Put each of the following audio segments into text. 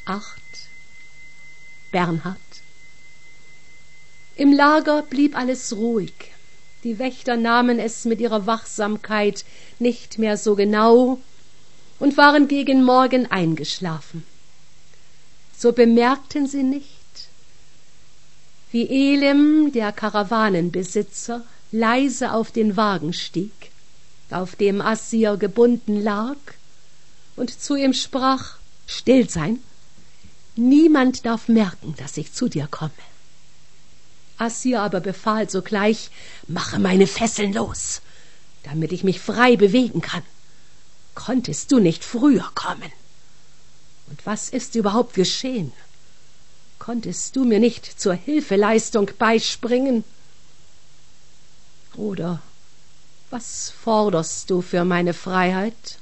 8. Bernhard. Im Lager blieb alles ruhig. Die Wächter nahmen es mit ihrer Wachsamkeit nicht mehr so genau und waren gegen Morgen eingeschlafen. So bemerkten sie nicht, wie Elem, der Karawanenbesitzer, leise auf den Wagen stieg, auf dem Assir gebunden lag, und zu ihm sprach: »Still sein! Niemand darf merken, dass ich zu dir komme.« Assir aber befahl sogleich: »Mache meine Fesseln los, damit ich mich frei bewegen kann. Konntest du nicht früher kommen? Und was ist überhaupt geschehen? Konntest du mir nicht zur Hilfeleistung beispringen? Oder was forderst du für meine Freiheit?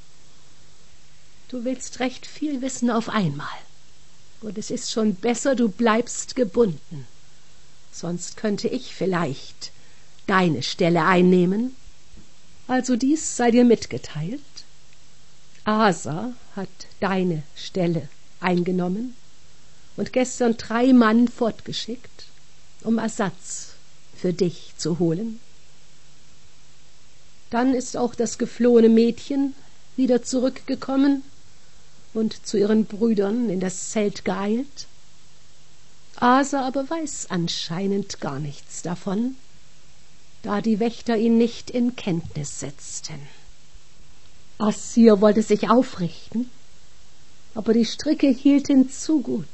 Du willst recht viel wissen auf einmal, und es ist schon besser, du bleibst gebunden. Sonst könnte ich vielleicht deine Stelle einnehmen. Also dies sei dir mitgeteilt. Asa hat deine Stelle eingenommen und gestern 3 Mann fortgeschickt, um Ersatz für dich zu holen. Dann ist auch das geflohene Mädchen wieder zurückgekommen und zu ihren Brüdern in das Zelt geeilt. Asa aber weiß anscheinend gar nichts davon, da die Wächter ihn nicht in Kenntnis setzten. Assir wollte sich aufrichten, aber die Stricke hielten zu gut.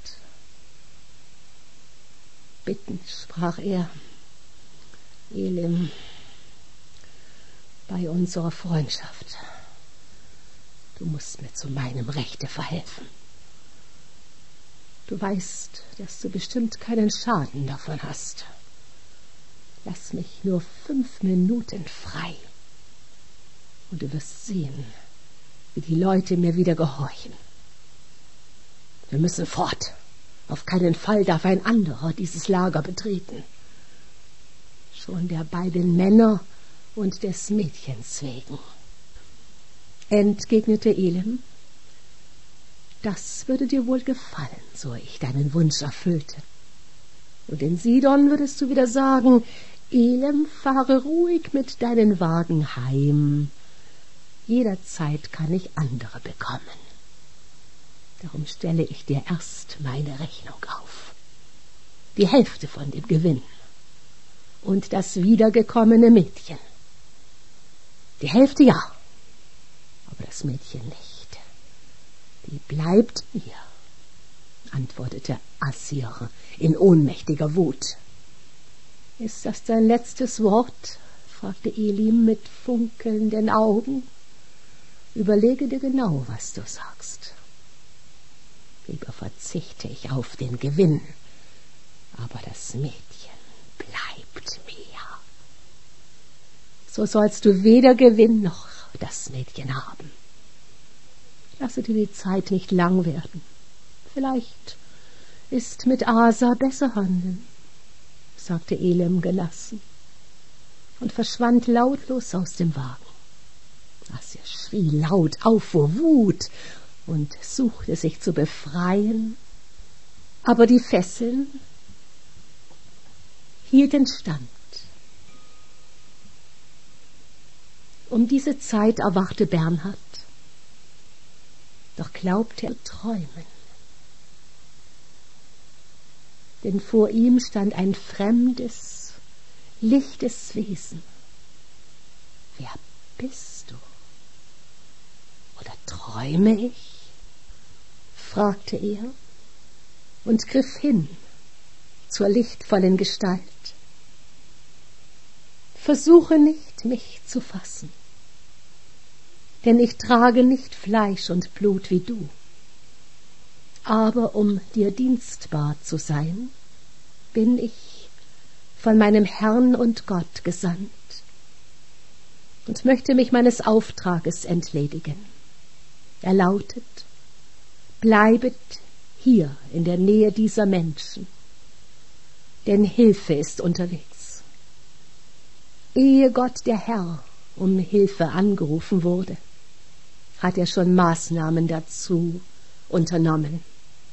»Bitten«, sprach er, »Elem, bei unserer Freundschaft, du musst mir zu meinem Rechte verhelfen. Du weißt, dass du bestimmt keinen Schaden davon hast. Lass mich nur 5 Minuten frei, und du wirst sehen, wie die Leute mir wieder gehorchen. Wir müssen fort. Auf keinen Fall darf ein anderer dieses Lager betreten. Schon der beiden Männer und des Mädchens wegen.« Entgegnete Elem: »Das würde dir wohl gefallen, so ich deinen Wunsch erfüllte. Und in Sidon würdest du wieder sagen: Elem, fahre ruhig mit deinen Wagen heim. Jederzeit kann ich andere bekommen. Darum stelle ich dir erst meine Rechnung auf. Die Hälfte von dem Gewinn und das wiedergekommene Mädchen. Die Hälfte ja, aber das Mädchen nicht. Die bleibt mir«, antwortete Assir in ohnmächtiger Wut. »Ist das dein letztes Wort?« fragte Elim mit funkelnden Augen. »Überlege dir genau, was du sagst. Lieber verzichte ich auf den Gewinn, aber das Mädchen bleibt mir. So sollst du weder Gewinn noch das Mädchen haben. Lasse dir die Zeit nicht lang werden. Vielleicht ist mit Asa besser handeln«, sagte Elem gelassen und verschwand lautlos aus dem Wagen. Assir schrie laut auf vor Wut und suchte sich zu befreien, aber die Fesseln hielten stand. Um diese Zeit erwachte Bernhard, doch glaubte er zu träumen. Denn vor ihm stand ein fremdes, lichtes Wesen. »Wer bist du? Oder träume ich?« fragte er und griff hin zur lichtvollen Gestalt. »Versuche nicht, mich zu fassen, denn ich trage nicht Fleisch und Blut wie du. Aber um dir dienstbar zu sein, bin ich von meinem Herrn und Gott gesandt und möchte mich meines Auftrages entledigen. Er lautet: Bleibet hier in der Nähe dieser Menschen, denn Hilfe ist unterwegs. Ehe Gott der Herr um Hilfe angerufen wurde, hat er schon Maßnahmen dazu unternommen.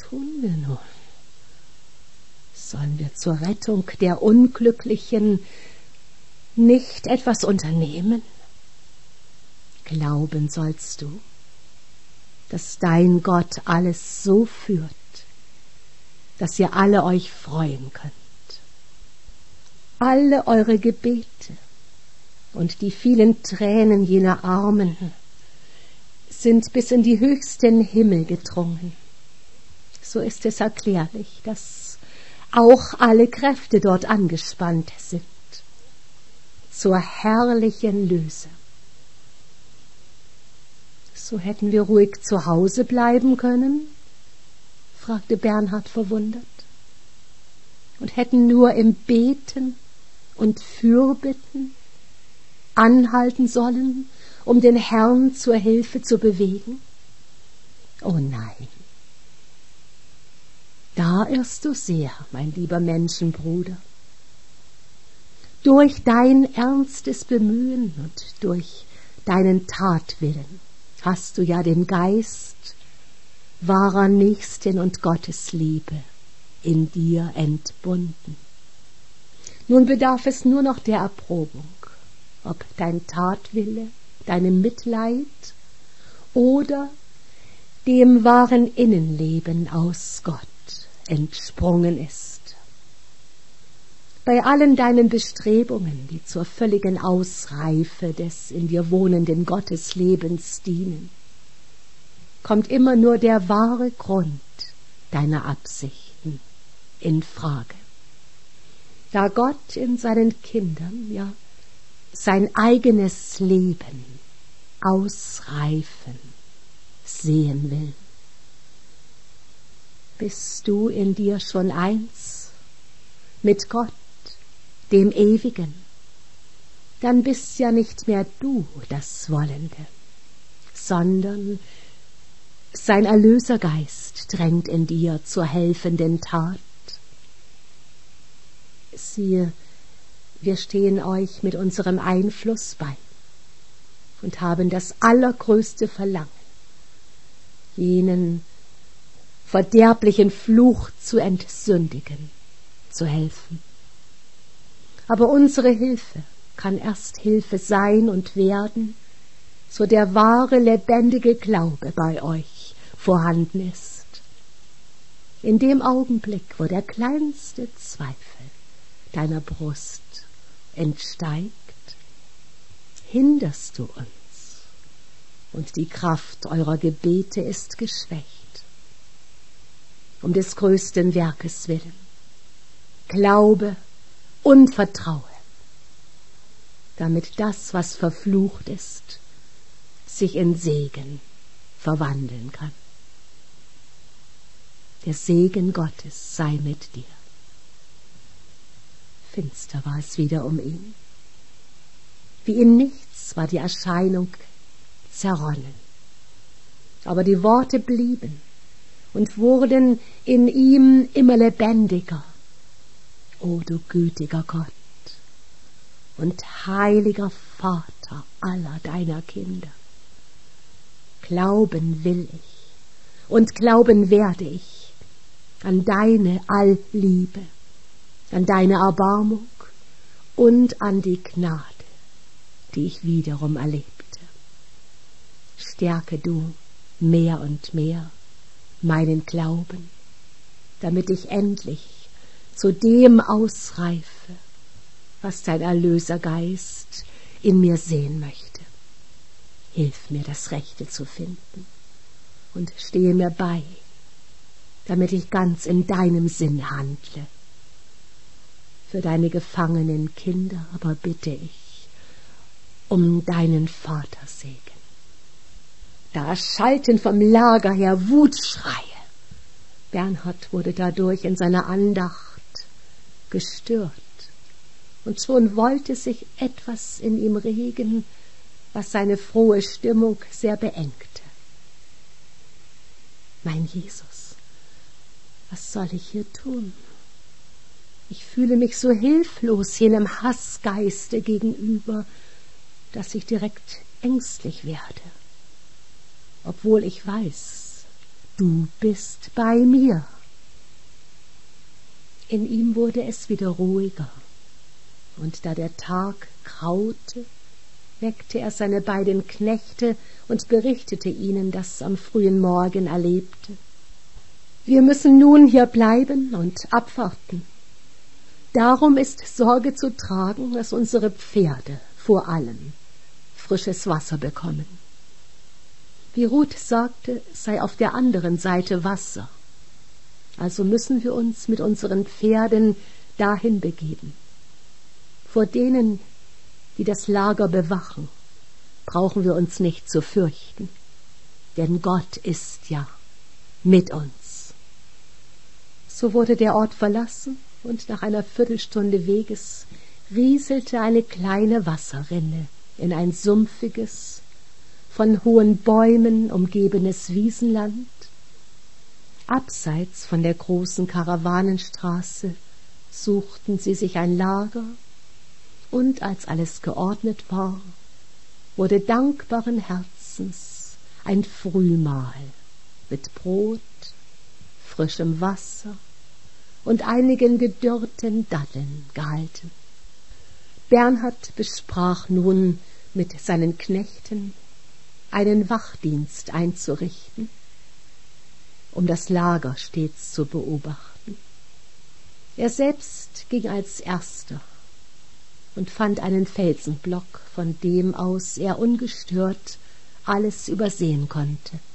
tun wir nun? Sollen wir zur Rettung der Unglücklichen nicht etwas unternehmen? Glauben sollst du, dass dein Gott alles so führt, dass ihr alle euch freuen könnt. Alle eure Gebete und die vielen Tränen jener Armen sind bis in die höchsten Himmel gedrungen. So ist es erklärlich, dass auch alle Kräfte dort angespannt sind, zur herrlichen Löse. So hätten wir ruhig zu Hause bleiben können, fragte Bernhard verwundert, und hätten nur im Beten und Fürbitten anhalten sollen, um den Herrn zur Hilfe zu bewegen? Oh nein, da irrst du sehr, mein lieber Menschenbruder. Durch dein ernstes Bemühen und durch deinen Tatwillen hast du ja den Geist wahrer Nächsten und Gottesliebe in dir entbunden. Nun bedarf es nur noch der Erprobung, ob dein Tatwille, deinem Mitleid oder dem wahren Innenleben aus Gott entsprungen ist. Bei allen deinen Bestrebungen, die zur völligen Ausreife des in dir wohnenden Gotteslebens dienen, kommt immer nur der wahre Grund deiner Absichten in Frage. Da Gott in seinen Kindern, ja, sein eigenes Leben ausreifen sehen will. Bist du in dir schon eins mit Gott, dem Ewigen, dann bist ja nicht mehr du das Wollende, sondern sein Erlösergeist drängt in dir zur helfenden Tat. Siehe, wir stehen euch mit unserem Einfluss bei und haben das allergrößte Verlangen, jenen verderblichen Fluch zu entsündigen, zu helfen. Aber unsere Hilfe kann erst Hilfe sein und werden, so der wahre, lebendige Glaube bei euch vorhanden ist. In dem Augenblick, wo der kleinste Zweifel deiner Brust entsteigt, hinderst du uns, und die Kraft eurer Gebete ist geschwächt. Um des größten Werkes willen, glaube und vertraue, damit das, was verflucht ist, sich in Segen verwandeln kann. Der Segen Gottes sei mit dir. Finster war es wieder um ihn. Wie in nichts war die Erscheinung zerronnen. Aber die Worte blieben und wurden in ihm immer lebendiger. O du gütiger Gott und heiliger Vater aller deiner Kinder, glauben will ich und glauben werde ich an deine Allliebe, an deine Erbarmung und an die Gnade, die ich wiederum erlebte. Stärke du mehr und mehr meinen Glauben, damit ich endlich zu dem ausreife, was dein Erlösergeist in mir sehen möchte. Hilf mir, das Rechte zu finden und stehe mir bei, damit ich ganz in deinem Sinn handle. Für deine gefangenen Kinder aber bitte ich um deinen Vatersegen. Da erschallten vom Lager her Wutschreie. Bernhard wurde dadurch in seiner Andacht gestört, und schon wollte sich etwas in ihm regen, was seine frohe Stimmung sehr beengte. Mein Jesus, was soll ich hier tun? Ich fühle mich so hilflos jenem Hassgeiste gegenüber, dass ich direkt ängstlich werde, obwohl ich weiß, du bist bei mir. In ihm wurde es wieder ruhiger, und da der Tag graute, weckte er seine beiden Knechte und berichtete ihnen das am frühen Morgen Erlebte. Wir müssen nun hier bleiben und abwarten. Darum ist Sorge zu tragen, dass unsere Pferde vor allem frisches Wasser bekommen. Wie Ruth sagte, sei auf der anderen Seite Wasser. Also müssen wir uns mit unseren Pferden dahin begeben. Vor denen, die das Lager bewachen, brauchen wir uns nicht zu fürchten, denn Gott ist ja mit uns. So wurde der Ort verlassen, und nach einer Viertelstunde Weges rieselte eine kleine Wasserrinne in ein sumpfiges, von hohen Bäumen umgebenes Wiesenland. Abseits von der großen Karawanenstraße suchten sie sich ein Lager, und als alles geordnet war, wurde dankbaren Herzens ein Frühmahl mit Brot, frischem Wasser und einigen gedörrten Datteln gehalten. Bernhard besprach nun mit seinen Knechten, einen Wachdienst einzurichten, um das Lager stets zu beobachten. Er selbst ging als Erster und fand einen Felsenblock, von dem aus er ungestört alles übersehen konnte.